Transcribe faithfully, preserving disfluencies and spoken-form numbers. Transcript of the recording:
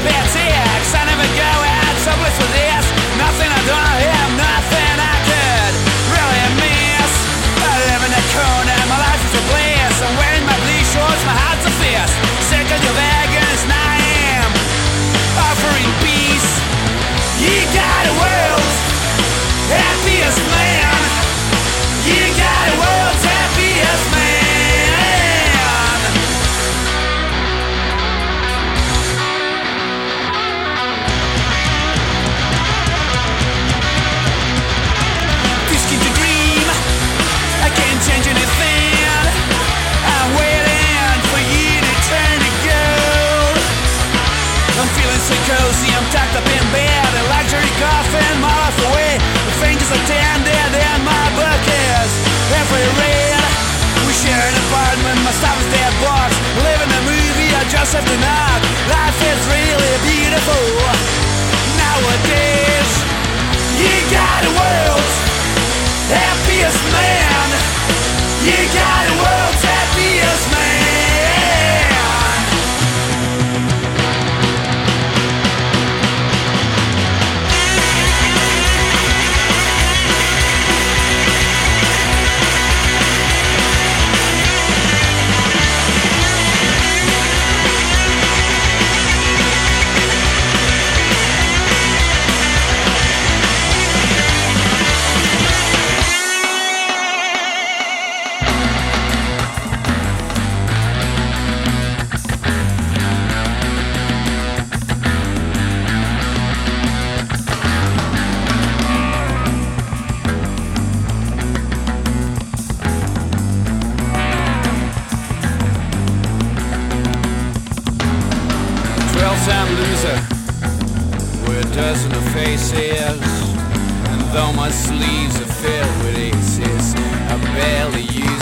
diabetics. I never go out so bliss with this. Nothing I don't have, nothing I could really miss. I live in a corner, my life is a bliss. I'm wearing my blue shorts, my heart's a fist. Sick of your vegans, now I am offering peace. You got a world happiest man. You got a world's happiest man. This kid's a dream, I can't change anything. I'm waiting for you to turn to gold. I'm feeling so cozy, I'm tucked up in bed. A luxury coffin miles away. The fingers are tended and my book is every red. We share an apartment, my stuff is dead box. Live in a movie, I just have to knock. Life is really beautiful nowadays. You got a world happiest man. You got a world's happiest man. Twelve-time loser with a dozen of faces, and though my sleeves are filled with aces, I barely use